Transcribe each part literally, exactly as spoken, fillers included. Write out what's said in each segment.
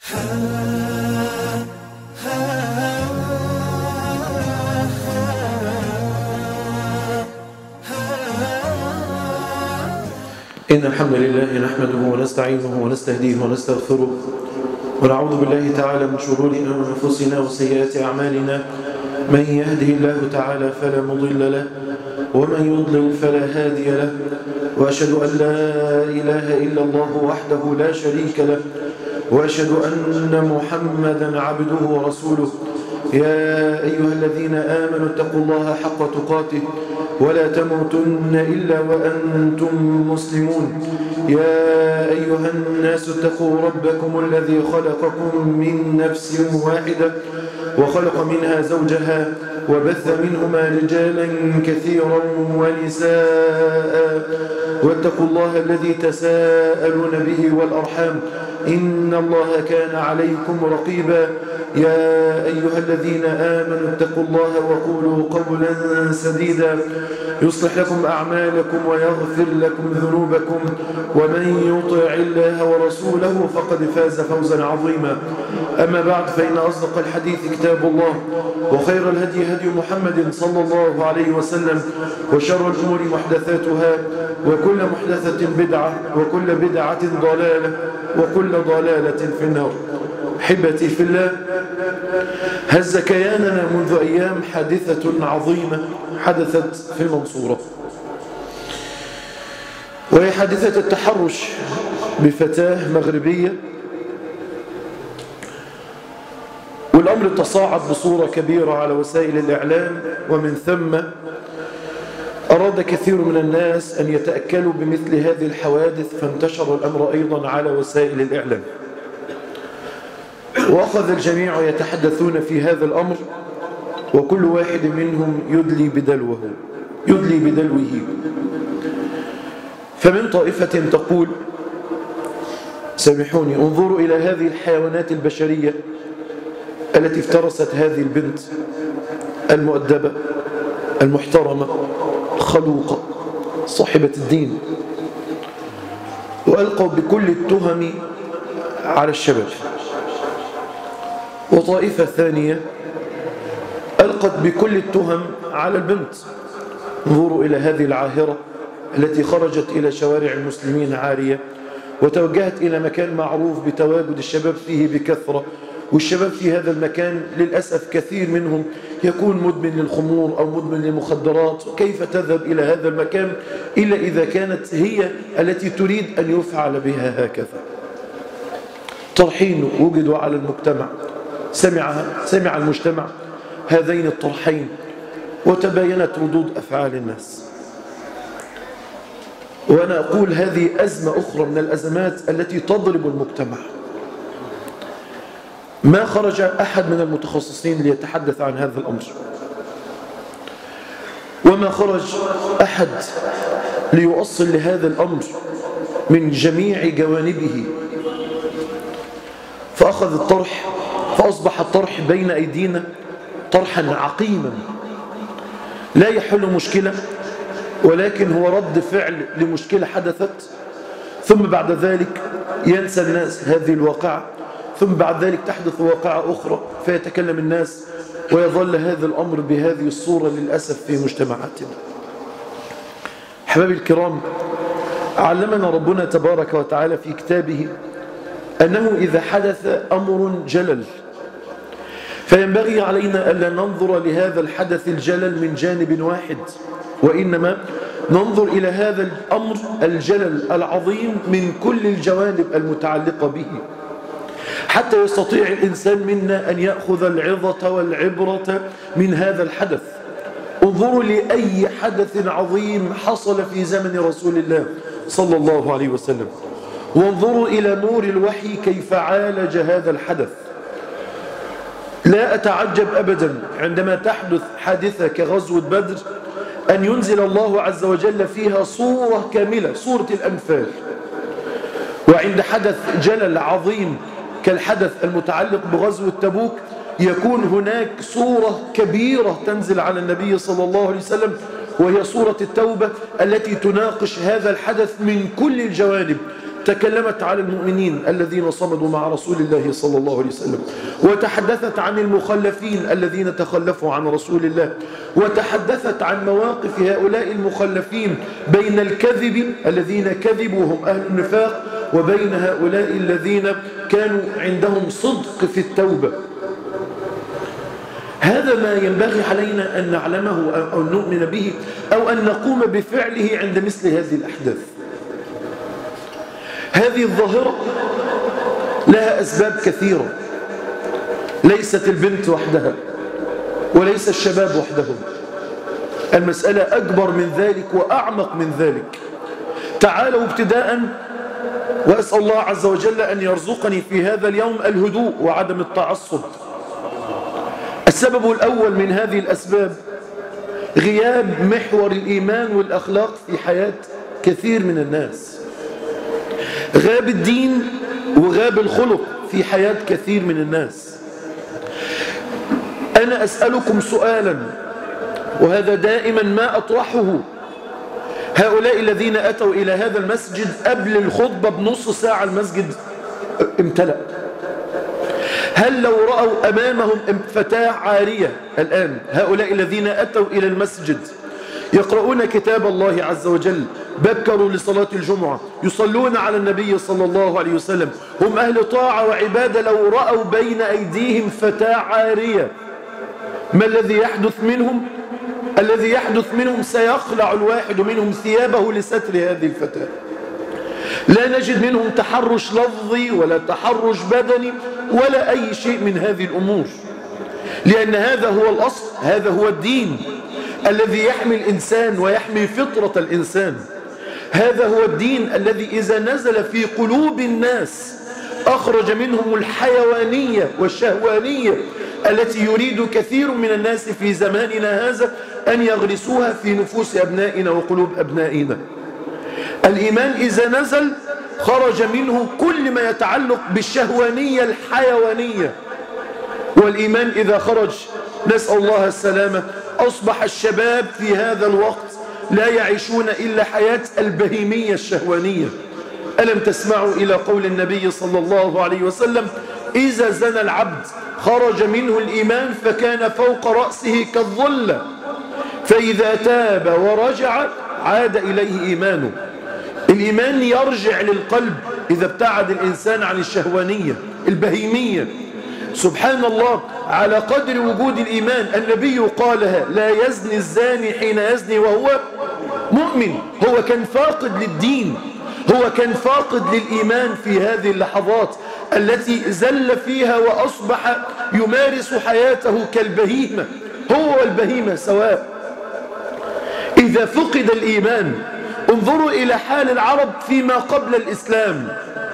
إن الحمد لله نحمده ونستعينه ونستهديه ونستغفره ونعوذ بالله تعالى من شرور أنفسنا وسيئات أعمالنا. من يهده الله تعالى فلا مضل له ومن يضلل فلا هادي له، وأشهد أن لا إله إلا الله وحده لا شريك له، وأشهد أن محمدا عبده ورسوله. يا أيها الذين آمنوا اتقوا الله حق تقاته ولا تموتن إلا وأنتم مسلمون. يا أيها الناس اتقوا ربكم الذي خلقكم من نفس واحدة وخلق منها زوجها وبث منهما رجالا كثيرا ونساء، واتقوا الله الذي تساءلون به والأرحام إن الله كان عليكم رقيبا. يا أيها الذين آمنوا اتقوا الله وقولوا قولا سديدا يصلح لكم أعمالكم ويغفر لكم ذنوبكم، ومن يطع الله ورسوله فقد فاز فوزا عظيما. أما بعد، فإن أصدق الحديث كتاب الله، وخير الهدي هدي محمد صلى الله عليه وسلم، وشر الأمور محدثاتها، وكل محدثة بدعة، وكل بدعة ضلالة، وكل ضلالة في النار. أحبتي في الله، هز كياننا منذ أيام حادثة عظيمة حدثت في المنصورة، وهي حادثة التحرش بفتاة مغربية. والأمر تصاعد بصورة كبيرة على وسائل الإعلام، ومن ثم أراد كثير من الناس أن يتأكلوا بمثل هذه الحوادث، فانتشر الأمر أيضا على وسائل الإعلام، وأخذ الجميع يتحدثون في هذا الأمر، وكل واحد منهم يدلي بدلوه يدلي بدلوه فمن طائفة تقول: سامحوني، انظروا إلى هذه الحيوانات البشرية التي افترست هذه البنت المؤدبة المحترمة الخلوقة صاحبة الدين، وألقوا بكل التهم على الشباب. وطائفة ثانية ألقت بكل التهم على البنت. انظروا إلى هذه العاهرة التي خرجت إلى شوارع المسلمين عارية، وتوجهت إلى مكان معروف بتواجد الشباب فيه بكثرة، والشباب في هذا المكان للأسف كثير منهم يكون مدمن للخمور أو مدمن للمخدرات. كيف تذهب إلى هذا المكان إلا إذا كانت هي التي تريد أن يفعل بها هكذا؟ طرحين وجدوا على المجتمع، سمع, سمع المجتمع هذين الطرحين، وتباينت ردود أفعال الناس. وأنا أقول هذه أزمة أخرى من الأزمات التي تضرب المجتمع. ما خرج أحد من المتخصصين ليتحدث عن هذا الأمر، وما خرج أحد ليؤصل لهذا الأمر من جميع جوانبه، فأخذ الطرح، فأصبح الطرح بين أيدينا طرحا عقيما لا يحل مشكلة، ولكن هو رد فعل لمشكلة حدثت، ثم بعد ذلك ينسى الناس هذه الواقعة، ثم بعد ذلك تحدث واقعة أخرى فيتكلم الناس، ويظل هذا الأمر بهذه الصورة للأسف في مجتمعاتنا. أحبابي الكرام، علمنا ربنا تبارك وتعالى في كتابه أنه إذا حدث أمر جلل فينبغي علينا ألا ننظر لهذا الحدث الجلل من جانب واحد، وإنما ننظر إلى هذا الأمر الجلل العظيم من كل الجوانب المتعلقة به، حتى يستطيع الإنسان منا أن يأخذ العظة والعبرة من هذا الحدث. انظروا لأي حدث عظيم حصل في زمن رسول الله صلى الله عليه وسلم، وانظروا إلى نور الوحي كيف عالج هذا الحدث. لا أتعجب أبدا عندما تحدث حادثة كغزوة بدر أن ينزل الله عز وجل فيها صورة كاملة، صورة الأنفال. وعند حدث جلل عظيم كالحدث المتعلق بغزوة تبوك يكون هناك صورة كبيرة تنزل على النبي صلى الله عليه وسلم، وهي صورة التوبة التي تناقش هذا الحدث من كل الجوانب، تكلمت على المؤمنين الذين صمدوا مع رسول الله صلى الله عليه وسلم، وتحدثت عن المخلفين الذين تخلفوا عن رسول الله، وتحدثت عن مواقف هؤلاء المخلفين بين الكذب الذين كذبوا هم أهل النفاق وبين هؤلاء الذين كانوا عندهم صدق في التوبة. هذا ما ينبغي علينا أن نعلمه أو نؤمن به أو أن نقوم بفعله عند مثل هذه الأحداث. هذه الظاهرة لها أسباب كثيرة، ليست البنت وحدها وليس الشباب وحدهم، المسألة أكبر من ذلك وأعمق من ذلك. تعالوا ابتداء، وأسأل الله عز وجل أن يرزقني في هذا اليوم الهدوء وعدم التعصب. السبب الأول من هذه الأسباب غياب محور الإيمان والأخلاق في حياة كثير من الناس. غاب الدين وغاب الخلق في حياة كثير من الناس. أنا أسألكم سؤالا، وهذا دائما ما أطرحه. هؤلاء الذين أتوا إلى هذا المسجد قبل الخطبة بنص ساعة المسجد امتلأ. هل لو رأوا أمامهم فتاة عارية الآن، هؤلاء الذين أتوا إلى المسجد يقرؤون كتاب الله عز وجل، بكروا لصلاة الجمعة، يصلون على النبي صلى الله عليه وسلم، هم أهل طاعة وعبادة، لو رأوا بين أيديهم فتاة عارية ما الذي يحدث منهم؟ الذي يحدث منهم سيخلع الواحد منهم ثيابه لستر هذه الفتاة. لا نجد منهم تحرش لفظي ولا تحرش بدني ولا أي شيء من هذه الأمور، لأن هذا هو الأصل، هذا هو الدين الذي يحمي الإنسان ويحمي فطرة الإنسان. هذا هو الدين الذي إذا نزل في قلوب الناس أخرج منهم الحيوانية والشهوانية التي يريد كثير من الناس في زماننا هذا أن يغرسوها في نفوس أبنائنا وقلوب أبنائنا. الإيمان إذا نزل خرج منه كل ما يتعلق بالشهوانية الحيوانية، والإيمان إذا خرج نسأل الله السلامة أصبح الشباب في هذا الوقت لا يعيشون إلا حياة البهيمية الشهوانية. ألم تسمعوا إلى قول النبي صلى الله عليه وسلم: إذا زنى العبد خرج منه الإيمان فكان فوق رأسه كالظلة، فإذا تاب ورجع عاد إليه إيمانه. الإيمان يرجع للقلب إذا ابتعد الإنسان عن الشهوانية البهيمية. سبحان الله، على قدر وجود الإيمان النبي قالها: لا يزني الزاني حين يزني وهو مؤمن. هو كان فاقد للدين، هو كان فاقد للإيمان في هذه اللحظات التي زل فيها وأصبح يمارس حياته كالبهيمة، هو والبهيمة سواء. إذا فقد الإيمان، انظروا إلى حال العرب فيما قبل الإسلام،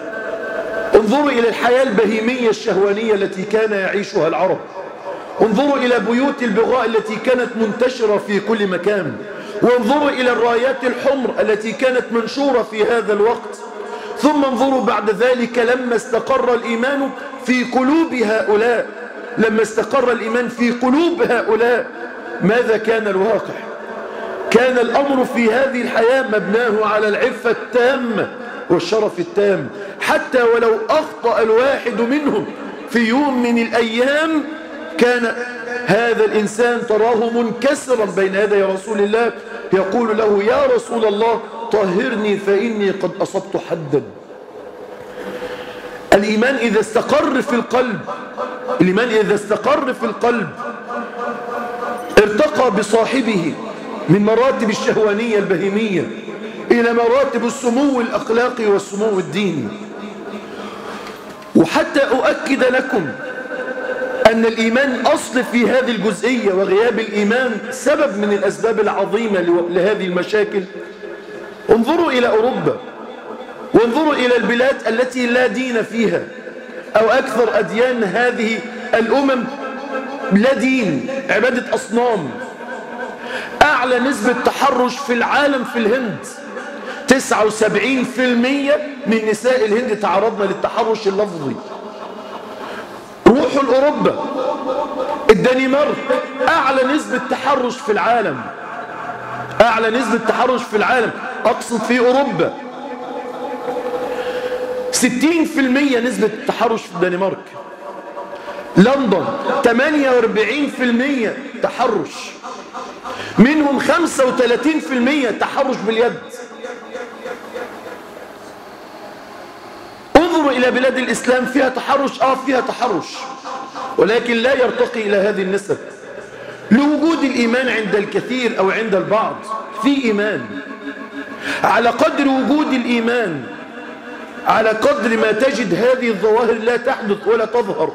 انظروا إلى الحياة البهيمية الشهوانية التي كان يعيشها العرب، انظروا إلى بيوت البغاء التي كانت منتشرة في كل مكان، وانظروا إلى الرايات الحمر التي كانت منشورة في هذا الوقت. ثم انظروا بعد ذلك لما استقر الإيمان في قلوب هؤلاء، لما استقر الإيمان في قلوب هؤلاء ماذا كان الواقع؟ كان الأمر في هذه الحياة مبناه على العفة التامة والشرف التام، حتى ولو أخطأ الواحد منهم في يوم من الأيام كان هذا الإنسان تراه منكسرا بين يدي رسول الله يقول له: يا رسول الله طهرني فإني قد أصبت حدا. الإيمان إذا استقر في القلب، الإيمان إذا استقر في القلب ارتقى بصاحبه من مراتب الشهوانية البهيمية إلى مراتب السمو الأخلاقي والسمو الديني. وحتى أؤكد لكم أن الإيمان أصل في هذه الجزئية، وغياب الإيمان سبب من الأسباب العظيمة لهذه المشاكل. انظروا إلى أوروبا، وانظروا إلى البلاد التي لا دين فيها، أو أكثر أديان هذه الأمم لا دين، عبادة أصنام. أعلى نسبة تحرش في العالم في الهند، تسعة وسبعين بالمئة من نساء الهند تعرضن للتحرش اللفظي. روحوا لأوروبا، الدنمارك أعلى نسبة تحرش في العالم، أعلى نسبة تحرش في العالم، أقصد في أوروبا. ستين في المية نسبة التحرش في الدنمارك. لندن ثمانية وأربعين في المية تحرش، منهم خمسة وثلاثين في المية تحرش باليد. انظروا إلى بلاد الإسلام، فيها تحرش، آه فيها تحرش، ولكن لا يرتقي إلى هذه النسب لوجود الإيمان عند الكثير أو عند البعض. في إيمان، على قدر وجود الإيمان على قدر ما تجد هذه الظواهر لا تحدث ولا تظهر.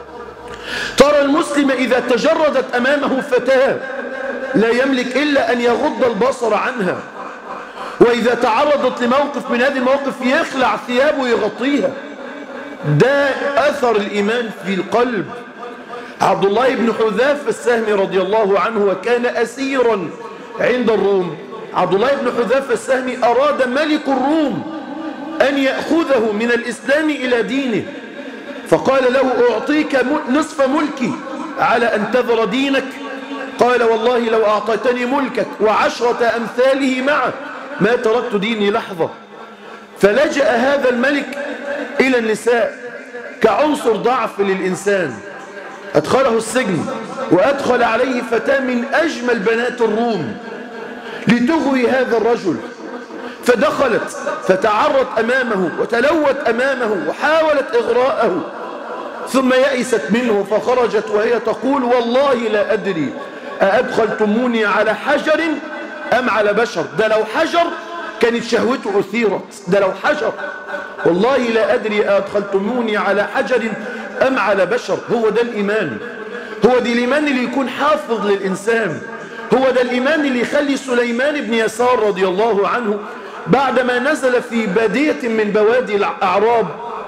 ترى المسلم إذا تجردت أمامه فتاة لا يملك إلا أن يغض البصر عنها، وإذا تعرضت لموقف من هذه المواقف يخلع ثيابه ويغطيها. ده أثر الإيمان في القلب. عبد الله بن حذافة السهمي رضي الله عنه وكان أسيرا عند الروم. عبد الله بن حذافة السهمي أراد ملك الروم أن يأخذه من الإسلام إلى دينه، فقال له أعطيك نصف ملكي على أن تذر دينك. قال والله لو أعطيتني ملكك وعشرة أمثاله معه ما تركت ديني لحظة. فلجأ هذا الملك إلى النساء كعنصر ضعف للإنسان، أدخله السجن وأدخل عليه فتاة من أجمل بنات الروم لتغوي هذا الرجل، فدخلت فتعرت أمامه وتلوت أمامه وحاولت إغراءه، ثم يئست منه فخرجت وهي تقول والله لا أدري أأدخلتموني على حجر أم على بشر. ده لو حجر كانت شهوته أثيرت، ده لو حجر والله لا أدري أأدخلتموني على حجر أم على بشر. هو ده الإيمان، هو ده الإيمان اللي يكون حافظ للإنسان، هو ده الإيمان اللي يخلي سليمان بن يسار رضي الله عنه بعدما نزل في بادية من بوادي الأعراب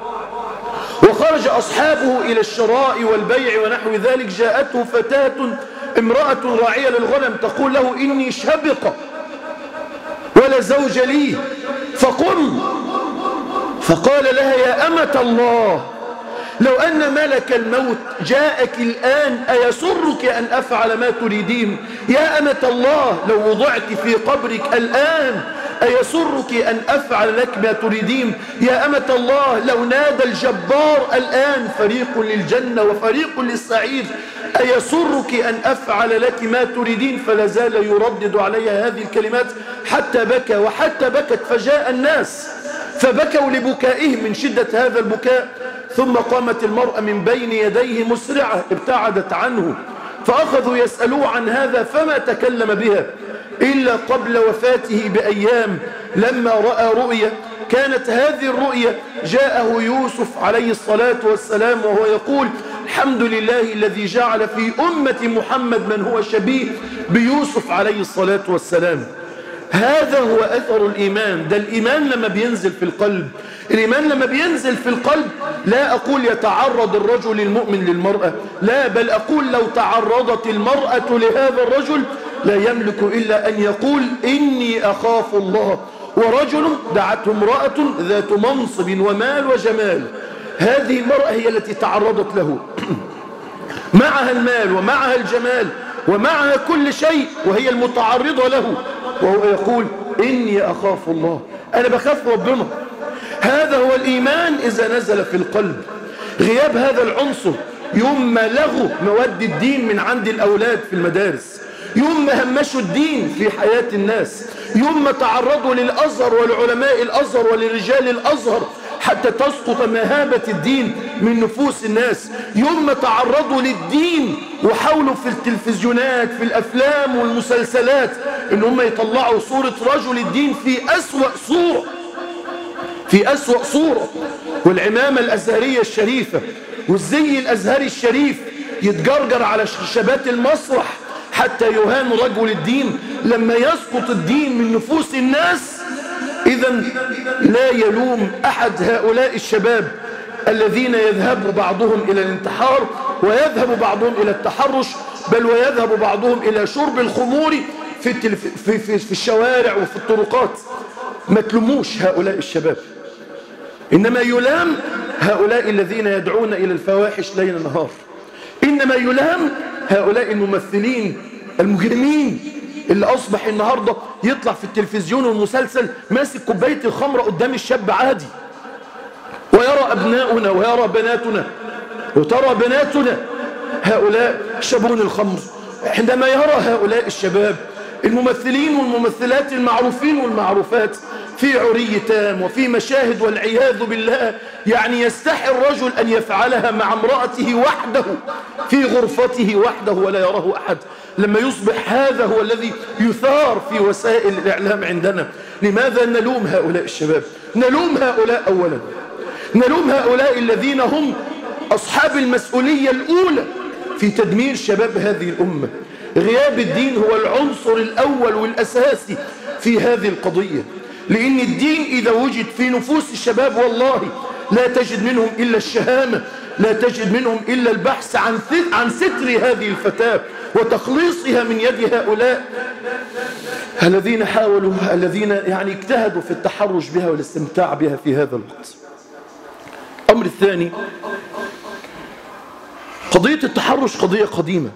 وخرج أصحابه إلى الشراء والبيع ونحو ذلك، جاءته فتاة امرأة راعية للغنم تقول له إني شبقة ولا زوج لي فقم. فقال لها يا أمة الله لو أن ملك الموت جاءك الآن أيسرك أن أفعل ما تريدين؟ يا أمة الله لو وضعت في قبرك الآن أيسرك أن أفعل لك ما تريدين؟ يا أمة الله لو نادى الجبار الآن فريق للجنة وفريق للسعير أيسرك أن أفعل لك ما تريدين؟ فلا زال يردد عليها هذه الكلمات حتى بكى وحتى بكت، فجاء الناس فبكوا لبكائهم من شدة هذا البكاء. ثم قامت المرأة من بين يديه مسرعة ابتعدت عنه، فأخذوا يسألوه عن هذا فما تكلم بها إلا قبل وفاته بأيام لما رأى رؤيا. كانت هذه الرؤيا جاءه يوسف عليه الصلاة والسلام وهو يقول الحمد لله الذي جعل في أمة محمد من هو شبيه بيوسف عليه الصلاة والسلام. هذا هو أثر الإيمان. ده الإيمان لما بينزل في القلب، الإيمان لما بينزل في القلب لا أقول يتعرض الرجل المؤمن للمرأة، لا، بل أقول لو تعرضت المرأة لهذا الرجل لا يملك إلا أن يقول إني أخاف الله. ورجل دعته امرأة ذات منصب ومال وجمال، هذه المرأة هي التي تعرضت له معها المال ومعها الجمال ومعها كل شيء وهي المتعرضة له، وهو يقول إني أخاف الله، أنا بخاف ربنا. هذا هو الإيمان إذا نزل في القلب. غياب هذا العنصر يوم ما لغوا مواد الدين من عند الأولاد في المدارس، يوم ما همشوا الدين في حياة الناس، يوم ما تعرضوا للأزهر ولعلماء الأزهر ولرجال الأزهر حتى تسقط مهابة الدين من نفوس الناس، يوم ما تعرضوا للدين وحاولوا في التلفزيونات في الأفلام والمسلسلات إن هم يطلعوا صورة رجل الدين في أسوأ صورة في أسوأ صورة، والعمامة الأزهرية الشريفة والزي الأزهري الشريف يتجرجر على شبات المسرح حتى يهان رجل الدين لما يسقط الدين من نفوس الناس. إذن لا يلوم أحد هؤلاء الشباب الذين يذهب بعضهم إلى الانتحار ويذهب بعضهم إلى التحرش، بل ويذهب بعضهم إلى شرب الخمور في, التلف... في, في, في الشوارع وفي الطرقات. ما تلوموش هؤلاء الشباب، إنما يلام هؤلاء الذين يدعون إلى الفواحش ليل نهار، إنما يلام هؤلاء الممثلين المجرمين اللي أصبح النهاردة يطلع في التلفزيون والمسلسل ماسك كوباية الخمرة قدام الشاب عادي، ويرى أبناؤنا ويرى بناتنا وترى بناتنا هؤلاء يشربون الخمر. عندما يرى هؤلاء الشباب الممثلين والممثلات المعروفين والمعروفات في عري تام وفي مشاهد والعياذ بالله، يعني يستحي الرجل أن يفعلها مع امرأته وحده في غرفته وحده ولا يراه أحد. لما يصبح هذا هو الذي يثار في وسائل الإعلام عندنا، لماذا نلوم هؤلاء الشباب؟ نلوم هؤلاء أولا، نلوم هؤلاء الذين هم أصحاب المسؤولية الأولى في تدمير شباب هذه الأمة. غياب الدين هو العنصر الأول والأساسي في هذه القضية، لأن الدين إذا وجد في نفوس الشباب والله لا تجد منهم إلا الشهامة، لا تجد منهم إلا البحث عن عن ستر هذه الفتاة وتخليصها من يد هؤلاء الذين حاولوا، الذين يعني اجتهدوا في التحرش بها والاستمتاع بها في هذا الوقت. الأمر الثاني، قضية التحرش قضية قديمة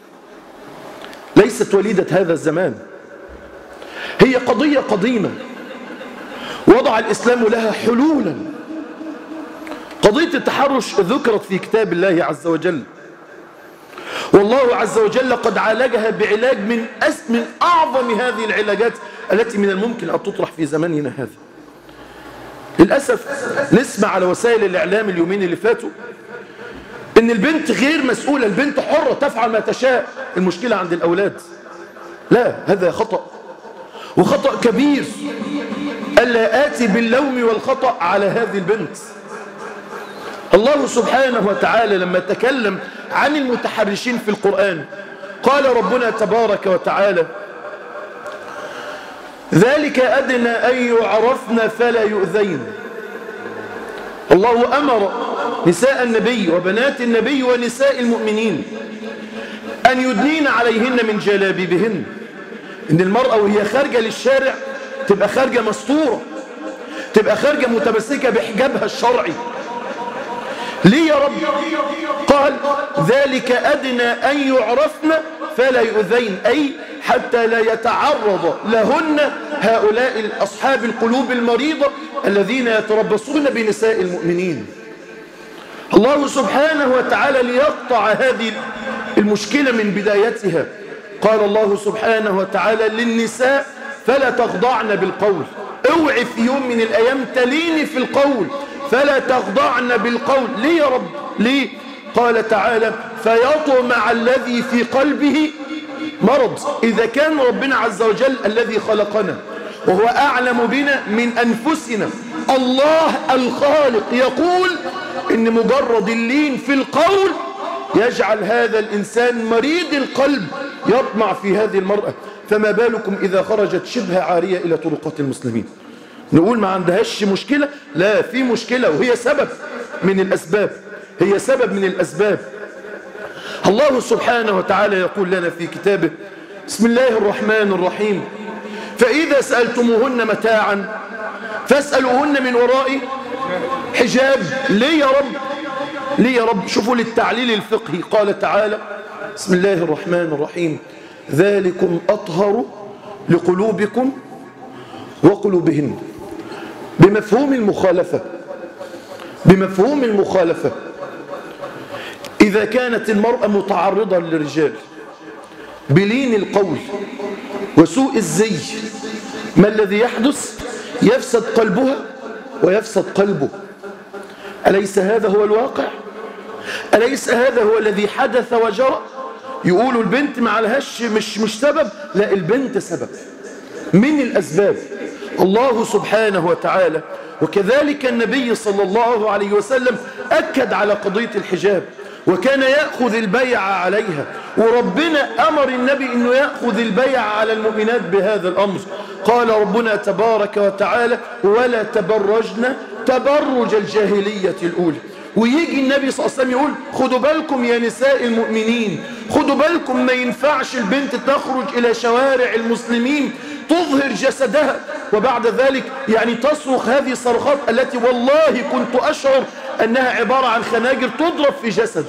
ليست وليدة هذا الزمان، هي قضية قديمة وضع الإسلام لها حلولا. قضية التحرش ذكرت في كتاب الله عز وجل، والله عز وجل قد عالجها بعلاج من أس من أعظم هذه العلاجات التي من الممكن أن تطرح في زماننا هذا. للأسف نسمع على وسائل الإعلام اليومين اللي فاتوا إن البنت غير مسؤولة، البنت حرة تفعل ما تشاء، المشكلة عند الأولاد. لا، هذا خطأ وخطأ كبير، ألا آتي باللوم والخطأ على هذه البنت. الله سبحانه وتعالى لما تكلم عن المتحرشين في القرآن قال ربنا تبارك وتعالى: ذلك أدنى أن يعرفن فلا يؤذين. الله أمر نساء النبي وبنات النبي ونساء المؤمنين أن يدنين عليهن من جلابيبهن، إن المرأة وهي خارجة للشارع تبقى خارجة مستورة، تبقى خارجة متمسكة بحجابها الشرعي. ليه يا رب؟ قال: ذلك أدنى أن يعرفن فلا يؤذين، أي حتى لا يتعرض لهن هؤلاء أصحاب القلوب المريضة الذين يتربصون بنساء المؤمنين. الله سبحانه وتعالى ليقطع هذه المشكلة من بدايتها قال الله سبحانه وتعالى للنساء: فلا تخضعن بالقول. اوعي في يوم من الأيام تليني في القول، فلا تخضعن بالقول. ليه يا رب؟ ليه؟ قال تعالى: فيطمع الذي في قلبه مرض. إذا كان ربنا عز وجل الذي خلقنا وهو أعلم بنا من أنفسنا، الله الخالق يقول إن مجرد اللين في القول يجعل هذا الإنسان مريض القلب يطمع في هذه المرأة، فما بالكم إذا خرجت شبه عارية إلى طرقات المسلمين؟ نقول ما عندهاش مشكلة؟ لا، في مشكلة، وهي سبب من الأسباب، هي سبب من الأسباب. الله سبحانه وتعالى يقول لنا في كتابه: بسم الله الرحمن الرحيم: فإذا سألتموهن متاعا فاسألوهن من وراء حجاب. ليه يا رب؟ ليه يا رب؟ شوفوا للتعليل الفقهي قال تعالى: بسم الله الرحمن الرحيم: ذلكم أطهر لقلوبكم وقلوبهن. بمفهوم المخالفة، بمفهوم المخالفة إذا كانت المرأة متعرضة للرجال بلين القول وسوء الزي، ما الذي يحدث؟ يفسد قلبها ويفسد قلبه. أليس هذا هو الواقع؟ أليس هذا هو الذي حدث وجرى؟ يقولوا البنت ما عليهاش، مش مش سبب، لا، البنت سبب من الأسباب. الله سبحانه وتعالى وكذلك النبي صلى الله عليه وسلم أكد على قضية الحجاب، وكان يأخذ البيع عليها، وربنا أمر النبي أنه يأخذ البيع على المؤمنات بهذا الأمر. قال ربنا تبارك وتعالى: ولا تبرجن تبرج الجاهلية الأولى. ويجي النبي صلى الله عليه وسلم يقول: خدوا بالكم يا نساء المؤمنين، خدوا بالكم، ما ينفعش البنت تخرج إلى شوارع المسلمين تظهر جسدها وبعد ذلك يعني تصرخ هذه الصرخات التي والله كنت أشعر أنها عبارة عن خناجر تضرب في جسد.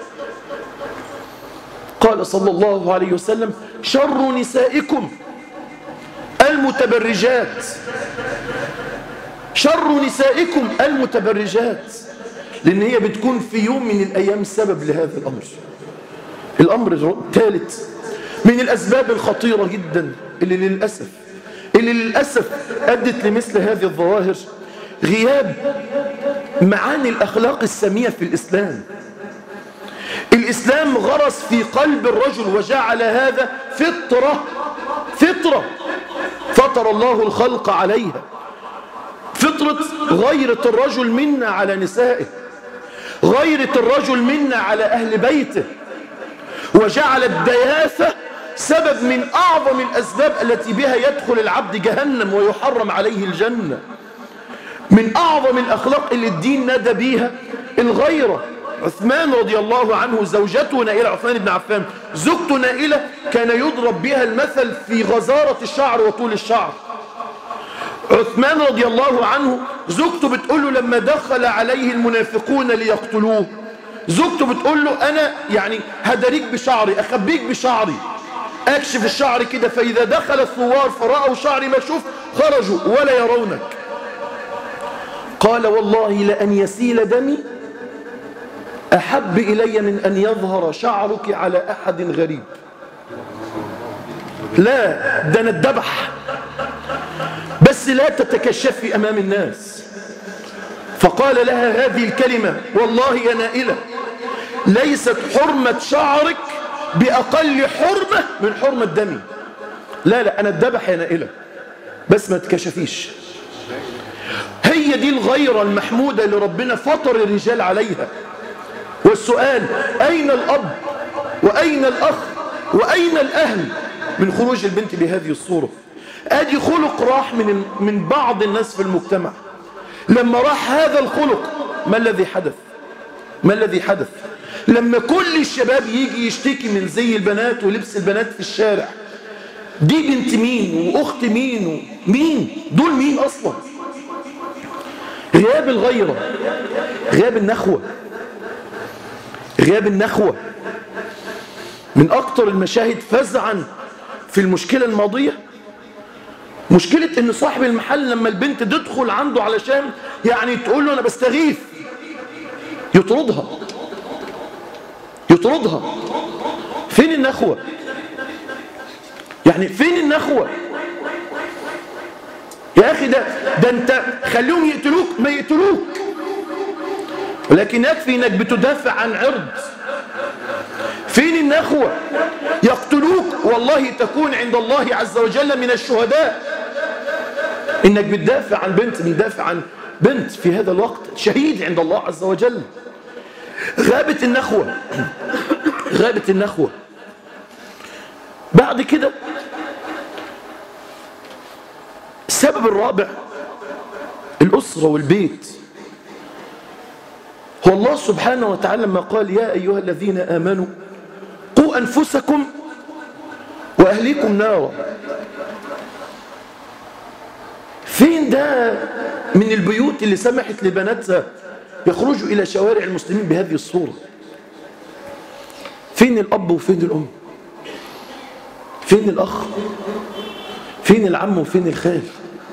قال صلى الله عليه وسلم: شر نسائكم المتبرجات. شر نسائكم المتبرجات، لأن هي بتكون في يوم من الأيام سبب لهذا الأمر. الأمر الثالث من الأسباب الخطيرة جدا اللي للأسف اللي للأسف أدت لمثل هذه الظواهر غياب معاني الأخلاق السامية في الإسلام. الإسلام غرس في قلب الرجل وجعل هذا فطرة فطرة فطر الله الخلق عليها، فطرة غيرة الرجل منا على نسائه، غيرة الرجل منا على أهل بيته، وجعل الدياثة سبب من أعظم الأسباب التي بها يدخل العبد جهنم ويحرم عليه الجنة. من أعظم الأخلاق اللي الدين نادى بيها الغيرة. عثمان رضي الله عنه زوجته نائلة، عثمان بن عفان زوجته نائلة كان يضرب بها المثل في غزارة الشعر وطول الشعر. عثمان رضي الله عنه زوجته بتقول له لما دخل عليه المنافقون ليقتلوه، زوجته بتقول له أنا يعني هدريك بشعري، أخبيك بشعري، أكشف الشعر كده، فإذا دخل الثوار فرأوا شعري مكشوف خرجوا ولا يرونك. قال والله لأن يسيل دمي أحب إلي من أن يظهر شعرك على أحد غريب. لا، ده أنا الذبح، بس لا تتكشفي أمام الناس. فقال لها هذه الكلمة والله يا نائلة ليست حرمة شعرك بأقل حرمة من حرمة دمي. لا لا، أنا الذبح يا نائلة، بس ما تكشفيش. هي دي الغيرة المحمودة اللي ربنا فطر الرجال عليها. والسؤال أين الأب وأين الأخ وأين الأهل من خروج البنت بهذه الصورة؟ أدي خلق راح من من بعض الناس في المجتمع. لما راح هذا الخلق ما الذي حدث؟ ما الذي حدث؟ لما كل الشباب يجي يشتكي من زي البنات ولبس البنات في الشارع، دي بنت مين وأخت مين ومين دول مين أصلا؟ غياب الغيرة، غياب النخوة، غياب النخوة من أكتر المشاهد فزعا في المشكلة الماضية. مشكلة إن صاحب المحل لما البنت تدخل عنده علشان يعني تقول له أنا بستغيث، يطردها يطردها. فين النخوة؟ يعني فين النخوة؟ يا أخي ده ده أنت خليهم يقتلوك ما يقتلوك، ولكن يكفي إنك بتدافع عن عرض. فين النخوة؟ يقتلوك والله تكون عند الله عز وجل من الشهداء. إنك بتدافع عن بنت، بتدافع عن بنت في هذا الوقت شهيد عند الله عز وجل. غابت النخوة، غابت النخوة. بعد كده السبب الرابع الأسرة والبيت. هو الله سبحانه وتعالى لما قال يا أيها الذين آمنوا قوا أنفسكم وأهليكم نارا، فين ده من البيوت اللي سمحت لبناتها يخرجوا إلى شوارع المسلمين بهذه الصورة؟ فين الأب وفين الأم؟ فين الأخ؟ فين العم وفين الخال؟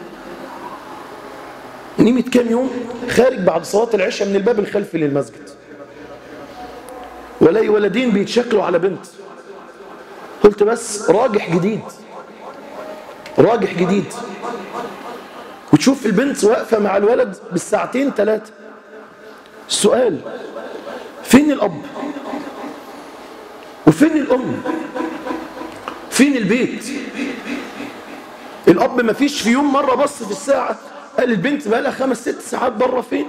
نيمة كام يوم خارج بعد صلاة العشاء من الباب الخلفي للمسجد، ولاقي ولدين بيتشكلوا على بنت. قلت بس راجح جديد، راجح جديد. وتشوف البنت واقفة مع الولد بالساعتين ثلاثة. السؤال فين الأب وفين الأم؟ فين البيت؟ الأب ما فيش في يوم مرة بص في الساعة قال البنت بقى لها خمس ست ساعات بره فين؟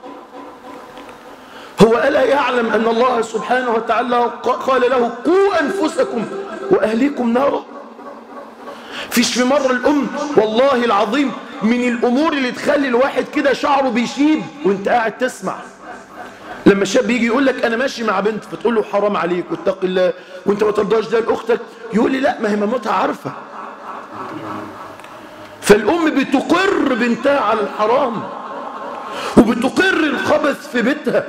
هو ألا يعلم أن الله سبحانه وتعالى قال له قوا أنفسكم وأهليكم نارا؟ فيش في مرة الأم والله العظيم من الأمور اللي تخلي الواحد كده شعره بيشيب وانت قاعد تسمع. لما الشاب يجي يقول لك أنا ماشي مع بنت، فتقول له حرام عليك واتق الله وانت ما ترضاش ده لأختك، يقول لي لا ما هي مامتها عارفة. فالأم بتقر بنتها على الحرام وبتقر الخبث في بيتها.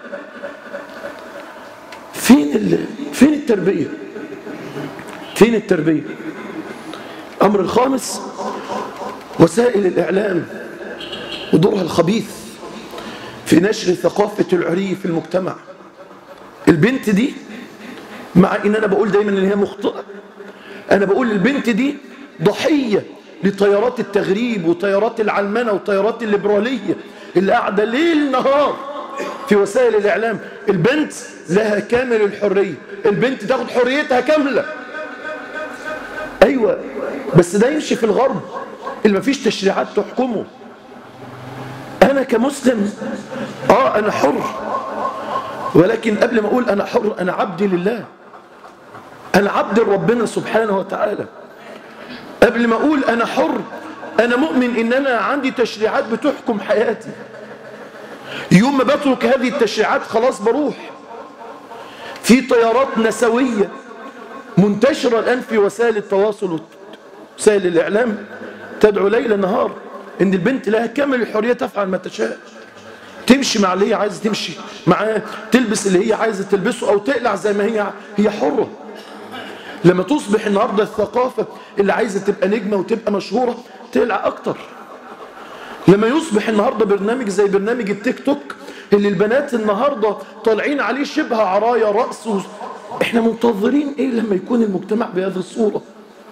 فين ال... فين التربية؟ فين التربية؟ الأمر الخامس وسائل الإعلام. ودورها الخبيث في نشر ثقافة العري في المجتمع. البنت دي، مع ان انا بقول دايما ان هي مخطئة، انا بقول البنت دي ضحية لتيارات التغريب وتيارات العلمنة وتيارات الليبرالية اللي قاعدة ليل نهار في وسائل الإعلام. البنت لها كامل الحرية، البنت تاخد حريتها كاملة. أيوة، بس ده يمشي في الغرب اللي مفيش تشريعات تحكمه. أنا كمسلم آه أنا حر، ولكن قبل ما أقول أنا حر أنا عبد لله، أنا عبد ربنا سبحانه وتعالى. قبل ما أقول أنا حر أنا مؤمن إن أنا عندي تشريعات بتحكم حياتي. يوم ما بترك هذه التشريعات خلاص بروح. في تيارات نسوية منتشرة الآن في وسائل التواصل وسائل الإعلام تدعو ليل نهار إن البنت لها كامل الحرية تفعل ما تشاء، تمشي مع اللي هي عايزة تمشي معاه، تلبس اللي هي عايزة تلبسه أو تقلع زي ما هي هي حرة. لما تصبح النهاردة الثقافة اللي عايزة تبقى نجمة وتبقى مشهورة تقلع أكتر. لما يصبح النهاردة برنامج زي برنامج التيك توك اللي البنات النهاردة طالعين عليه شبه عرايا رأس و... احنا منتظرين ايه لما يكون المجتمع بهذه الصورة؟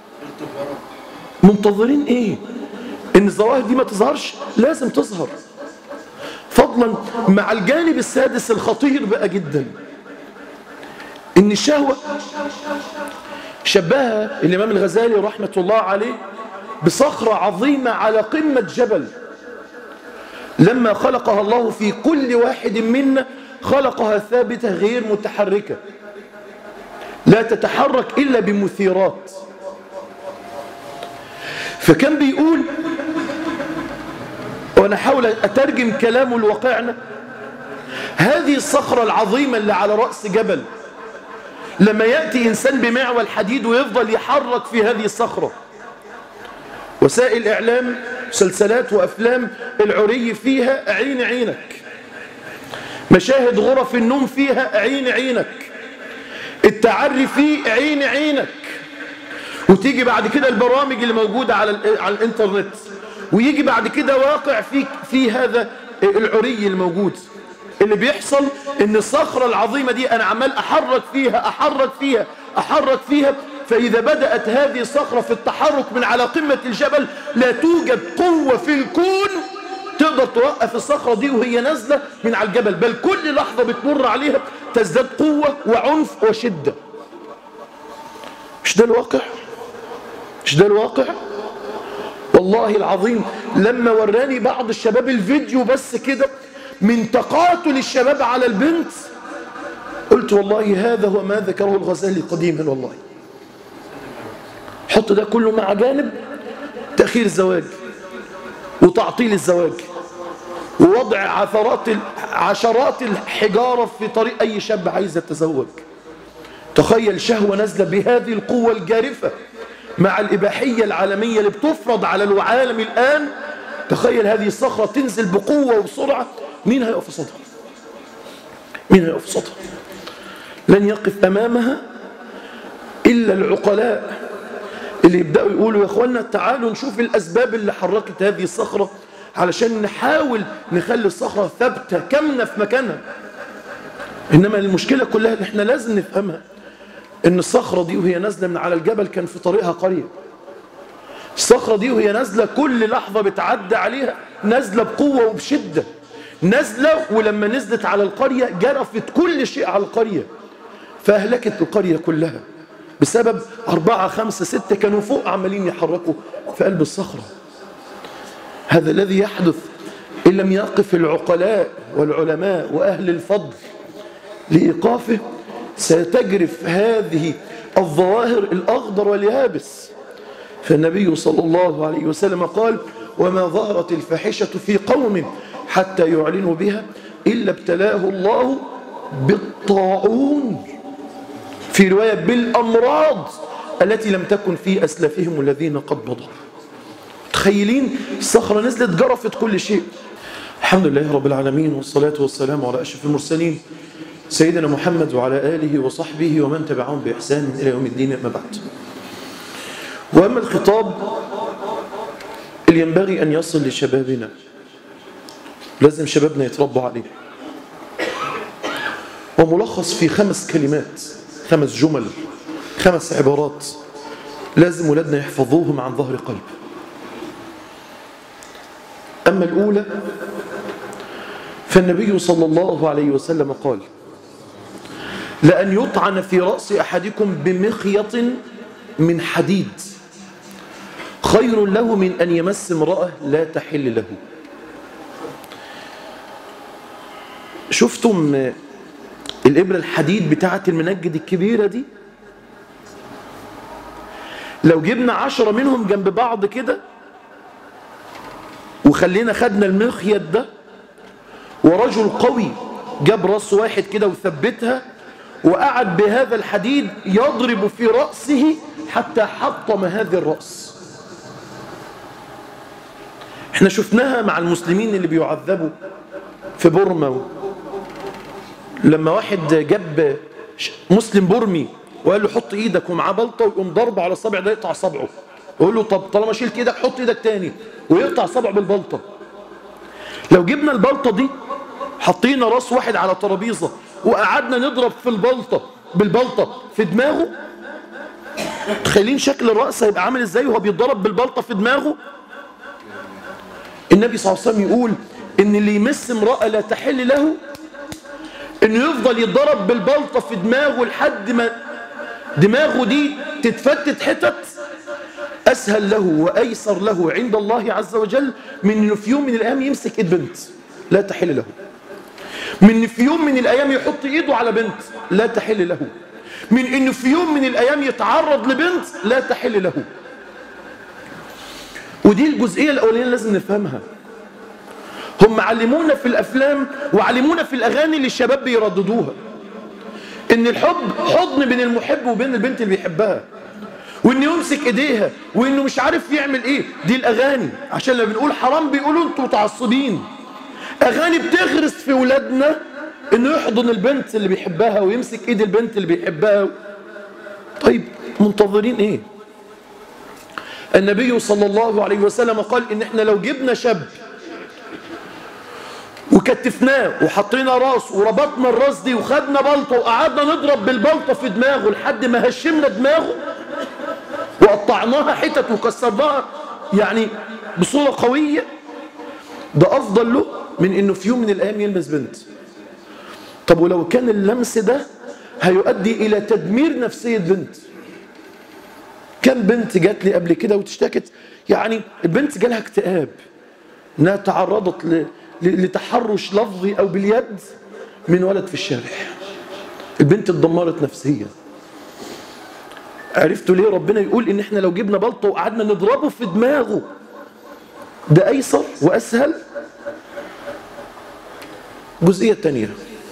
منتظرين ايه؟ ان الظواهر دي ما تظهرش؟ لازم تظهر. فضلا مع الجانب السادس الخطير بقى جدا، ان الشهوة شبهها الامام الغزالي رحمة الله عليه بصخرة عظيمة على قمة جبل. لما خلقها الله في كل واحد منا خلقها ثابتة غير متحركة، لا تتحرك إلا بمثيرات. فكان بيقول، وأنا حاول أترجم كلامه لواقعنا، هذه الصخرة العظيمة اللي على رأس جبل لما يأتي إنسان بمعول حديد ويفضل يحرك في هذه الصخرة، وسائل إعلام مسلسلات وأفلام العري فيها عين عينك، مشاهد غرف النوم فيها عين عينك، التعري فيه عين عينك، وتيجي بعد كده البرامج اللي موجودة على على الانترنت، ويجي بعد كده واقع في في هذا العري الموجود. اللي بيحصل ان الصخرة العظيمة دي انا عمال احرك فيها احرك فيها احرك فيها، فاذا بدأت هذه الصخرة في التحرك من على قمة الجبل لا توجد قوة في الكون تقدر توقف الصخرة دي وهي نازلة من على الجبل، بل كل لحظة بتمر عليها تزداد قوة وعنف وشدة. مش ده الواقع؟ مش ده الواقع؟ والله العظيم لما وراني بعض الشباب الفيديو بس كده من تقاتل الشباب على البنت، قلت والله هذا هو ما ذكره الغزالي قديما. والله حط ده كله مع جانب تأخير الزواج وتعطيل الزواج ووضع عثرات عشرات الحجارة في طريق أي شاب عايز يتزوج. تخيل شهوة نازلة بهذه القوة الجارفة مع الإباحية العالمية اللي بتفرض على العالم الآن. تخيل هذه الصخرة تنزل بقوة وبسرعة، مين هيقف في صدها؟ مين هيقف في صدها؟ لن يقف أمامها إلا العقلاء اللي يبدأوا يقولوا يا أخوانا تعالوا نشوف الأسباب اللي حركت هذه الصخرة علشان نحاول نخلي الصخرة ثابتة كامنة في مكانها. إنما المشكلة كلها اللي احنا لازم نفهمها إن الصخرة دي وهي نازلة من على الجبل كان في طريقها قرية. الصخرة دي وهي نازلة كل لحظة بتعدى عليها نازلة بقوة وبشدة، نازلة ولما نزلت على القرية جرفت كل شيء على القرية، فأهلكت القرية كلها بسبب أربعة خمسة ستة كانوا فوق عمالين يحركوا في قلب الصخرة. هذا الذي يحدث إن لم يقف العقلاء والعلماء وأهل الفضل لإيقافه، ستجرف هذه الظواهر الأخضر واليابس. فالنبي صلى الله عليه وسلم قال وما ظهرت الفاحشة في قوم حتى يعلنوا بها إلا ابتلاه الله بالطاعون، في رواية بالأمراض التي لم تكن في أسلافهم الذين قد مضوا. تخيلين الصخرة نزلت جرفت كل شيء. الحمد لله رب العالمين، والصلاة والسلام على أشرف المرسلين سيدنا محمد وعلى آله وصحبه ومن تبعهم بإحسان إلى يوم الدين. أما بعد، وأما الخطاب اللي ينبغي أن يصل لشبابنا لازم شبابنا يتربوا عليه. وملخص في خمس كلمات، خمس جمل، خمس عبارات لازم ولادنا يحفظوهم عن ظهر قلب. أما الأولى فالنبي صلى الله عليه وسلم قال: لأن يطعن في رأس أحدكم بمخيط من حديد خير له من أن يمس امرأة لا تحل له. شفتم الإبرة الحديد بتاعة المنجد الكبيرة دي؟ لو جبنا عشرة منهم جنب بعض كده وخلينا خدنا المخيط ده ورجل قوي جاب راس واحد كده وثبتها وقعد بهذا الحديد يضرب في رأسه حتى حطم هذا الرأس. احنا شفناها مع المسلمين اللي بيعذبوا في بورما، لما واحد جاب مسلم برمي وقال له حط ايدك ومعاه بلطه ويقوم ضربه على الصابع ده يقطع صبعه، ويقول له طب طالما شلت ايدك حط ايدك تاني ويقطع صبعه بالبلطه. لو جبنا البلطه دي حطينا راس واحد على ترابيزه وقعدنا نضرب في البلطه بالبلطه في دماغه، تخيلين شكل الراس هيبقى عامل ازاي وهو بيتضرب بالبلطه في دماغه؟ النبي صلى الله عليه وسلم يقول ان اللي يمس امرأة لا تحل له انه يفضل يتضرب بالبلطة في دماغه لحد ما دماغه دي تتفتت حتت، اسهل له وايسر له عند الله عز وجل من انه في يوم من الايام يمسك ايد بنت لا تحل له، من انه في يوم من الايام يحط ايده على بنت لا تحل له، من انه في يوم من الايام يتعرض لبنت لا تحل له. ودي الجزئية الأولانية لازم نفهمها. هم علمونا في الأفلام وعلمونا في الأغاني اللي الشباب بيرددوها إن الحب حضن بين المحب وبين البنت اللي بيحبها، وإنه يمسك إيديها، وإنه مش عارف يعمل إيه. دي الأغاني عشان لما بنقول حرام بيقولوا أنتوا متعصبين. أغاني بتغرس في ولادنا إنه يحضن البنت اللي بيحبها ويمسك إيد البنت اللي بيحبها. طيب منتظرين إيه؟ النبي صلى الله عليه وسلم قال إن إحنا لو جبنا شاب وكتفناه وحطينا راس وربطنا الراس دي وخدنا بلطة وقعدنا نضرب بالبلطة في دماغه لحد ما هشمنا دماغه وقطعناها حتت وكسرناها يعني بصورة قوية، ده أفضل له من إنه في يوم من الأيام يلمس بنت. طب ولو كان اللمس ده هيؤدي إلى تدمير نفسية بنت؟ كم بنت جات لي قبل كده وتشتكت، يعني البنت جالها اكتئاب انها تعرضت ل... ل... لتحرش لفظي او باليد من ولد في الشارع. البنت اتدمرت نفسيا. عرفتوا ليه ربنا يقول ان احنا لو جبنا بلطه وقعدنا نضربه في دماغه ده ايسر واسهل؟ جزئيه تانية،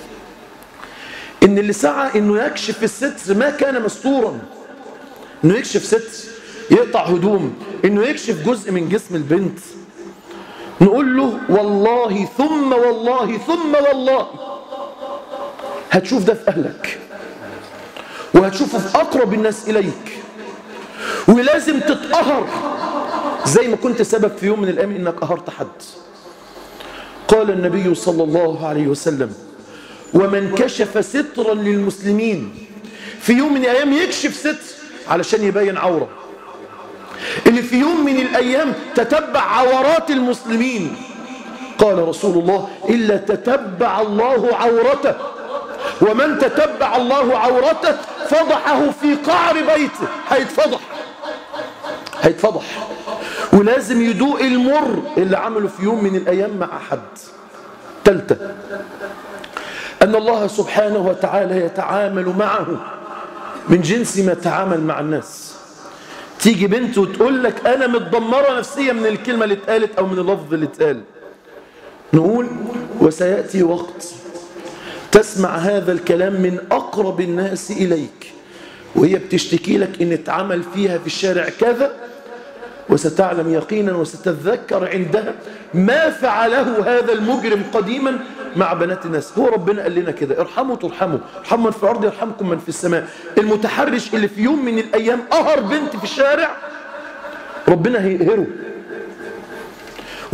ان اللي سعى انه يكشف الستر ما كان مستورا، انه يكشف ستر يقطع هدوم، انه يكشف جزء من جسم البنت، نقول له والله ثم والله ثم والله هتشوف ده في اهلك وهتشوفه في اقرب الناس اليك، ولازم تتقهر زي ما كنت سبب في يوم من الايام انك قهرت حد. قال النبي صلى الله عليه وسلم: ومن كشف سترا للمسلمين، في يوم من الايام يكشف ستر علشان يبين عورة، اللي في يوم من الأيام تتبع عورات المسلمين، قال رسول الله: إلا تتبع الله عورته، ومن تتبع الله عورته فضحه في قعر بيته. هيتفضح هيتفضح ولازم يدوق المر اللي عمله في يوم من الأيام مع حد. ثالثة، أن الله سبحانه وتعالى يتعامل معه من جنس ما تعامل مع الناس. تيجي بنت وتقول لك أنا متدمرة نفسيا من الكلمة اللي اتقالت أو من اللفظ اللي اتقال، نقول وسيأتي وقت تسمع هذا الكلام من أقرب الناس إليك وهي بتشتكي لك إن اتعمل فيها في الشارع كذا، وستعلم يقينا وستتذكر عندها ما فعله هذا المجرم قديما مع بنات الناس. هو ربنا قال لنا كده: ارحموا ترحموا، ارحموا من في الأرض يرحمكم من في السماء. المتحرش اللي في يوم من الأيام قهر بنت في الشارع ربنا هيقهره.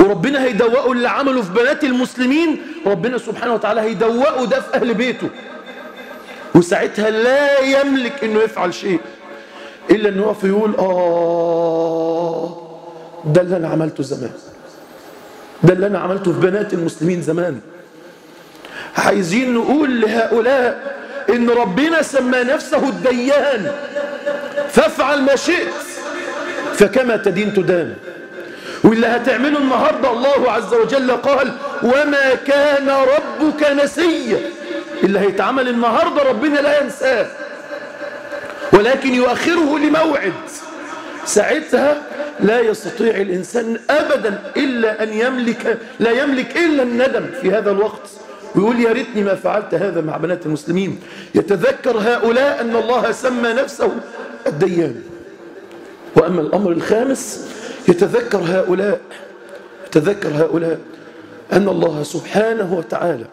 وربنا هيدوقوا اللي عمله في بنات المسلمين، ربنا سبحانه وتعالى هيدوقوا ده في أهل بيته، وساعتها لا يملك انه يفعل شيء الا انه يقف يقول اه ده اللي انا عملته زمان، ده اللي انا عملته في بنات المسلمين زمان. عايزين نقول لهؤلاء ان ربنا سمى نفسه الديان، فافعل ما شئت فكما تدين تدان. واللي هتعمله النهارده الله عز وجل قال وما كان ربك نسيا، اللي هيتعمل النهارده ربنا لا ينساه ولكن يؤخره لموعد، ساعتها لا يستطيع الإنسان أبدا إلا أن يملك، لا يملك إلا الندم في هذا الوقت، ويقول يا ريتني ما فعلت هذا مع بنات المسلمين. يتذكر هؤلاء أن الله سمى نفسه الديان. وأما الأمر الخامس، يتذكر هؤلاء يتذكر هؤلاء أن الله سبحانه وتعالى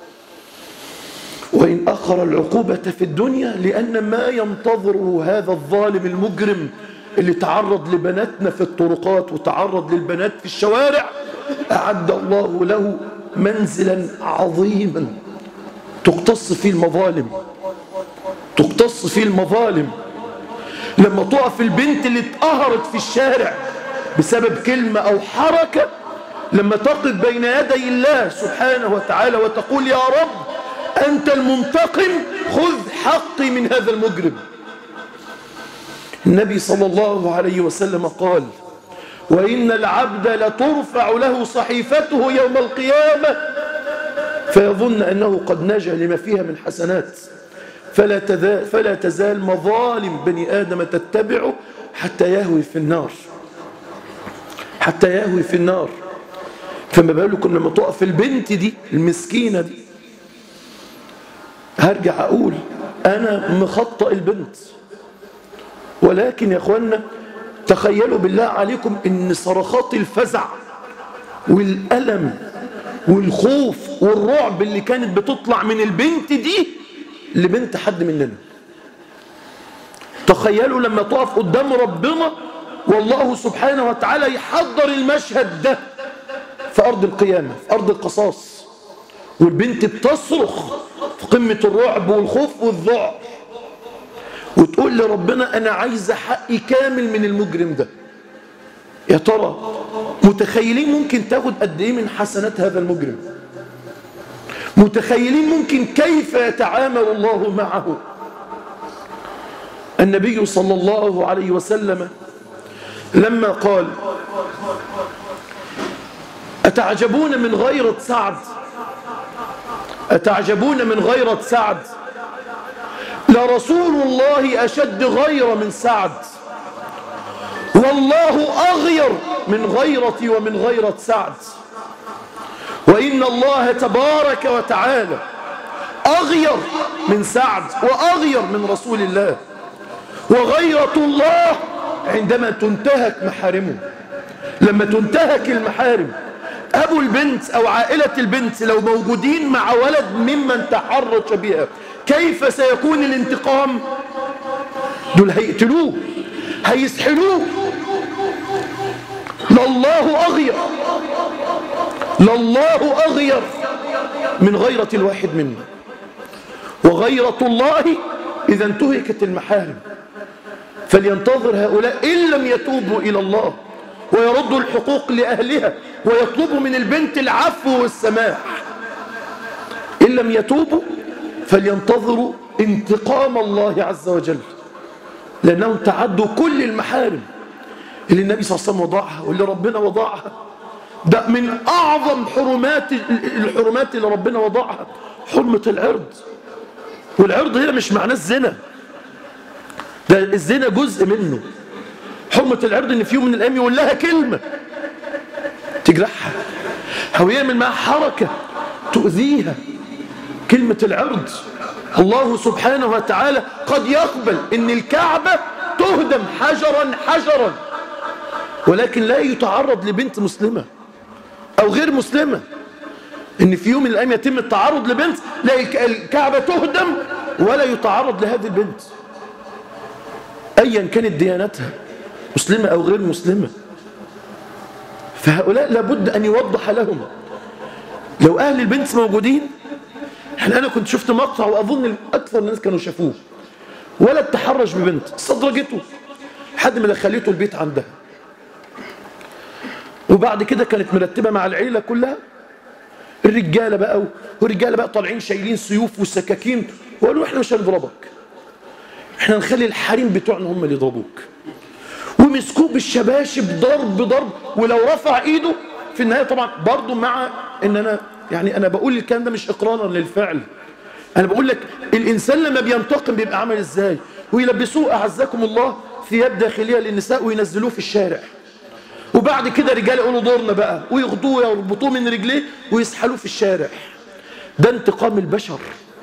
وإن أخر العقوبة في الدنيا لأن ما ينتظره هذا الظالم المجرم اللي تعرض لبناتنا في الطرقات وتعرض للبنات في الشوارع، أعد الله له منزلا عظيما تقتص فيه المظالم تقتص فيه المظالم لما تقف البنت اللي اتقهرت في الشارع بسبب كلمة أو حركة، لما تقف بين يدي الله سبحانه وتعالى وتقول يا رب أنت المنتقم خذ حقي من هذا المجرم. النبي صلى الله عليه وسلم قال وإن العبد لترفع له صحيفته يوم القيامة فيظن أنه قد نجا لما فيها من حسنات، فلا, فلا تزال مظالم بني آدم تتبعه حتى يهوي في النار حتى يهوي في النار. فما بالكم لما تقف البنت دي المسكينة دي. هرجع أقول أنا مخطئ البنت، ولكن يا أخوانا تخيلوا بالله عليكم إن صرخات الفزع والألم والخوف والرعب اللي كانت بتطلع من البنت دي لبنت حد مننا. تخيلوا لما تقف قدام ربنا والله سبحانه وتعالى يحضر المشهد ده في أرض القيامة، في أرض القصاص، والبنت بتصرخ في قمة الرعب والخوف والذعر وتقول لربنا أنا عايزة حقي كامل من المجرم ده. يا ترى متخيلين ممكن تاخد قد إيه من حسنات هذا المجرم؟ متخيلين ممكن كيف يتعامل الله معه؟ النبي صلى الله عليه وسلم لما قال أتعجبون من غيرة سعد أتعجبون من غيرة سعد لرسول الله أشد غيرة من سعد، والله أغير من غيرتي ومن غيرة سعد، وإن الله تبارك وتعالى أغير من سعد وأغير من رسول الله. وغيرة الله عندما تنتهك محارمه، لما تنتهك المحارم. أبو البنت أو عائلة البنت لو موجودين مع ولد ممن تحرش بها كيف سيكون الانتقام؟ دول هيقتلوه هيسحلوه. لله أغير لله أغير من غيرة الواحد منا. وغيرة الله إذا انتهكت المحارم، فلينتظر هؤلاء إن لم يتوبوا إلى الله ويردوا الحقوق لأهلها ويطلبوا من البنت العفو والسماح، إن لم يتوبوا فلينتظروا انتقام الله عز وجل، لأنهم تعدوا كل المحارم اللي النبي صلى الله عليه وسلم وضعها واللي ربنا وضعها. ده من أعظم حرمات الحرمات اللي ربنا وضعها حرمة العرض. والعرض هنا مش معناه الزنا، ده الزنا جزء منه. حرمة العرض ان في يوم من الايام يقول لها كلمة تجرحها او يعمل معها حركة تؤذيها. كلمة العرض الله سبحانه وتعالى قد يقبل ان الكعبة تهدم حجرا حجرا، ولكن لا يتعرض لبنت مسلمة او غير مسلمة. ان في يوم من الايام يتم التعرض لبنت لا الكعبة تهدم ولا يتعرض لهذه البنت ايا كانت ديانتها مسلمة أو غير مسلمة. فهؤلاء لابد أن يوضح لهم. لو أهل البنت موجودين، احنا أنا كنت شفت مقطع وأظن أكثر الناس كانوا شافوه، ولد تحرش ببنت استدرجته لحد ما دخلته البيت عندها، وبعد كده كانت مرتبة مع العيلة كلها، الرجالة بقى والرجالة بقى طالعين شايلين سيوف وسكاكين وقالوا احنا مش هنضربك، احنا نخلي الحريم بتوعنا هم اللي يضربوك، ومسكوه بالشباشب ضرب ضرب، ولو رفع ايده في النهاية طبعا برضو، مع ان انا يعني انا بقول الكلام ده مش اقرارا للفعل، انا بقول لك الانسان لما بينتقم بيبقى عامل ازاي، ويلبسوه اعزكم الله ثياب داخليه للنساء وينزلوه في الشارع، وبعد كده رجال يقولوا دورنا بقى ويغضوه ويربطوه من رجليه ويسحلوه في الشارع. ده انتقام البشر،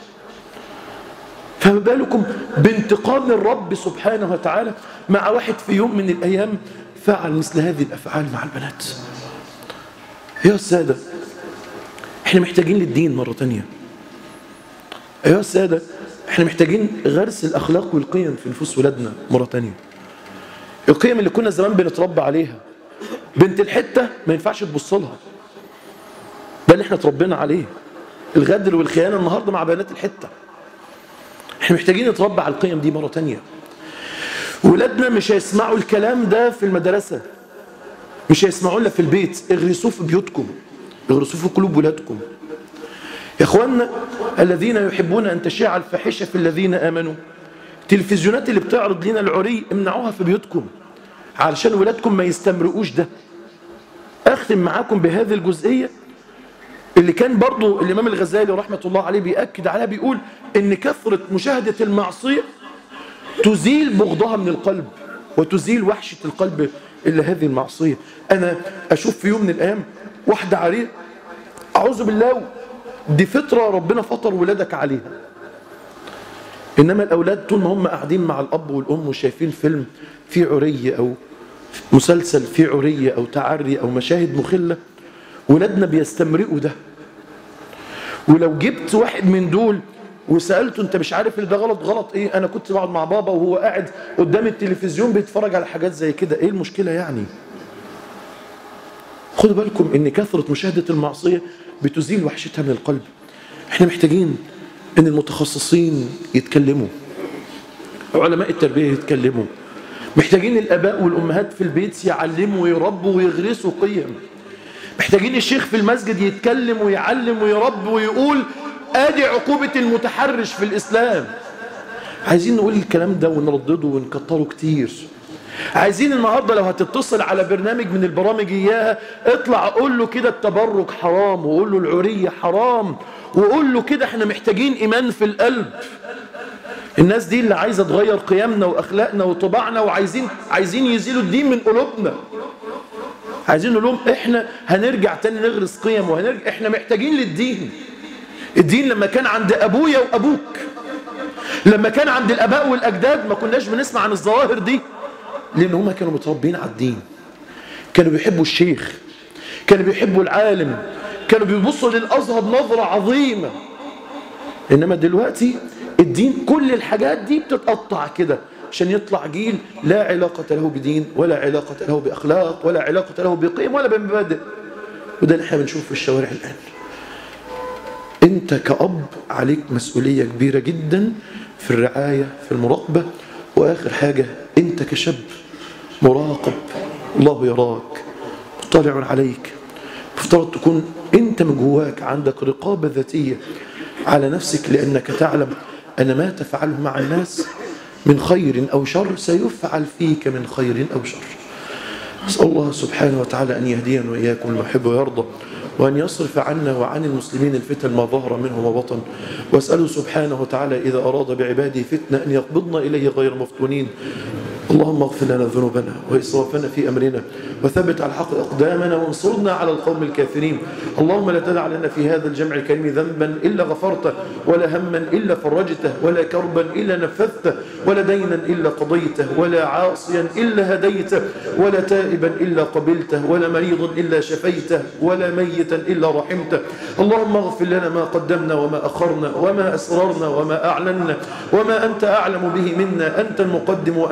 فما بالكم بانتقام الرب سبحانه وتعالى مع واحد في يوم من الايام فعل مثل هذه الافعال مع البنات. يا الساده احنا محتاجين للدين مره ثانيه. يا الساده احنا محتاجين غرس الاخلاق والقيم في نفوس ولادنا مره ثانيه. القيم اللي كنا زمان بنتربى عليها، بنت الحته ما ينفعش تبص لها، ده اللي احنا اتربينا عليه، الغدر والخيانه النهارده مع بنات الحته. احنا محتاجين نتربى على القيم دي مره ثانيه. ولادنا مش هيسمعوا الكلام ده في المدرسه، مش هيسمعوا لنا في البيت، اغرسوه في بيوتكم، اغرسوه في قلوب ولادكم. يا اخواننا الذين يحبون ان تشيع الفاحشه في الذين امنوا، التلفزيونات اللي بتعرض لنا العري امنعوها في بيوتكم علشان ولادكم ما يستمرقوش ده. اختم معاكم بهذه الجزئيه اللي كان برضو الامام الغزالي رحمه الله عليه بيأكد عليها، بيقول ان كثره مشاهده المعصيه تزيل بغضها من القلب وتزيل وحشه القلب الا هذه المعصيه. انا اشوف في يوم من الايام واحده عريض، اعوذ بالله، دي فطره ربنا فطر ولادك عليها، انما الاولاد طول ما هم قاعدين مع الاب والام وشايفين فيلم فيه عري او مسلسل فيه عري او تعري او مشاهد مخله، ولادنا بيستمرئوا ده. ولو جبت واحد من دول وسالته انت مش عارف ان ده غلط، غلط ايه؟ انا كنت بقعد مع بابا وهو قاعد قدام التلفزيون بيتفرج على حاجات زي كده، ايه المشكله يعني؟ خدوا بالكم ان كثره مشاهده المعصيه بتزيل وحشتها من القلب. احنا محتاجين ان المتخصصين يتكلموا، علماء التربيه يتكلموا، محتاجين الاباء والامهات في البيت يعلموا ويربوا ويغرسوا قيم، محتاجين الشيخ في المسجد يتكلم ويعلم ويرب ويقول ادي عقوبه المتحرش في الاسلام. عايزين نقول الكلام ده ونردده ونكتره كتير. عايزين النهارده لو هتتصل على برنامج من البرامج اياها، اطلع قول له كده التبرك حرام، وقول له العري حرام، وقول له كده احنا محتاجين ايمان في القلب. الناس دي اللي عايزه تغير قيمنا واخلاقنا وطباعنا، وعايزين عايزين يزيلوا الدين من قلوبنا. عايزين نقول لهم احنا هنرجع تاني نغرس قيم وهنرجع، احنا محتاجين للدين. الدين لما كان عند ابويا وابوك، لما كان عند الاباء والاجداد، ما كناش بنسمع عن الظواهر دي، لان هم كانوا متربيين على الدين، كانوا بيحبوا الشيخ، كانوا بيحبوا العالم، كانوا بيبصوا للازهر نظره عظيمه. انما دلوقتي الدين كل الحاجات دي بتتقطع كده عشان يطلع جيل لا علاقة له بدين ولا علاقة له بأخلاق ولا علاقة له بقيم ولا بمبادئ. وده اللي احنا بنشوفه في الشوارع الآن. انت كأب عليك مسؤولية كبيرة جدا في الرعاية، في المراقبة. وآخر حاجة، انت كشاب مراقب، الله يراك مطلع عليك. مفترض تكون انت من جواك عندك رقابة ذاتية على نفسك، لأنك تعلم أن ما تفعله مع الناس من خير أو شر سيفعل فيك من خير أو شر. أسأل الله سبحانه وتعالى أن يهدينا وإياكم ما يحب ويرضى، وأن يصرف عنا وعن المسلمين الفتن ما ظهر منه وبطن. وأسأله سبحانه وتعالى إذا أراد بعباده فتنة أن يقبضنا إليه غير مفتونين. اللهم اغفر لنا ذنوبنا وإسرافنا في أمرنا، وثبت على الحق أقدامنا، وانصرنا على القوم الكافرين. اللهم لا تدع لنا في هذا الجمع الكريم ذنبا إلا غفرته، ولا هما إلا فرجته، ولا كربا إلا نفذته، ولا دينا إلا قضيته، ولا عاصيا إلا هديته، ولا تائبا إلا قبلته، ولا مريضا إلا شفيته، ولا ميتا إلا رحمته. اللهم اغفر لنا ما قدمنا وما أخرنا وما أسررنا وما أعلنا وما أنت أعلم به منا. أنت المقدم وأنت المؤخر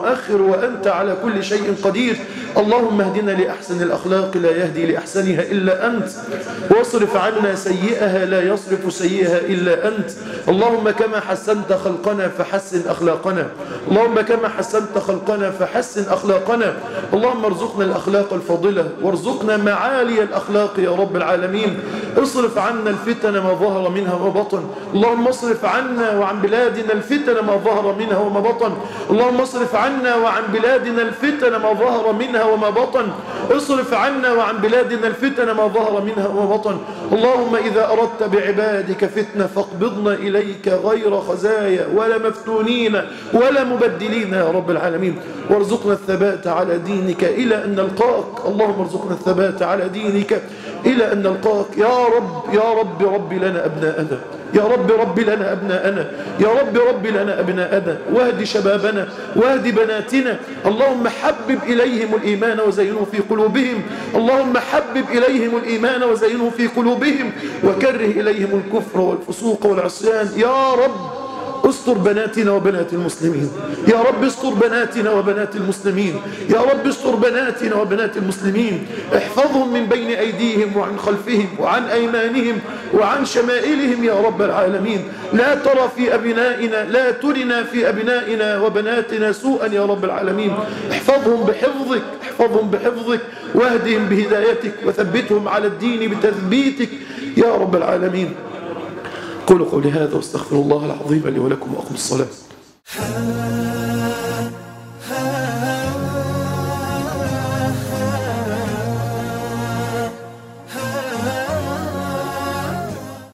مؤخر وأنت على كل شيء قدير. اللهم اهدنا لأحسن الأخلاق لا يهدي لأحسنها إلا أنت، واصرف عنا سيئها لا يصرف سيئها إلا أنت. اللهم كما حسنت خلقنا فحسن أخلاقنا، اللهم كما حسنت خلقنا فحسن أخلاقنا. اللهم ارزقنا الأخلاق الفاضلة وارزقنا معالي الأخلاق يا رب العالمين. اصرف عنا الفتن ما ظهر منها وما بطن. اللهم اصرف عنا وعن بلادنا الفتن ما ظهر منها وما بطن. اللهم اصرف عنا وعن بلادنا الفتن ما ظهر منها وما بطن. اصرف عنا وعن بلادنا الفتن ما ظهر منها وما بطن. اللهم إذا أردت بعبادك فتنة فاقبضنا إليك غير خزايا ولا مفتونين ولا مبدلين يا رب العالمين. وارزقنا الثبات على دينك إلى أن نلقاك. اللهم ارزقنا الثبات على دينك إلى أن نلقاك يا رب. يا رب رب لنا أبناءنا، يا رب رب لنا أبناءنا، يا رب رب لنا أبناءنا، واهد شبابنا واهد بناتنا. اللهم حبب إليهم الإيمان وزينه في قلوبهم، اللهم حبب إليهم الإيمان وزينه في قلوبهم، وكره إليهم الكفر والفسوق والعصيان. يا رب استر بناتنا وبنات المسلمين، يا رب استر بناتنا وبنات المسلمين، يا رب استر بناتنا وبنات المسلمين. احفظهم من بين أيديهم وعن خلفهم وعن أيمانهم وعن شمائلهم يا رب العالمين. لا ترى في أبنائنا، لا ترنا في أبنائنا وبناتنا سوءا يا رب العالمين. احفظهم بحفظك، احفظهم بحفظك، واهدهم بهدايتك، وثبتهم على الدين بتثبيتك يا رب العالمين. قولوا قولي هذا واستغفر الله العظيم لي ولكم وأقم الصلاة.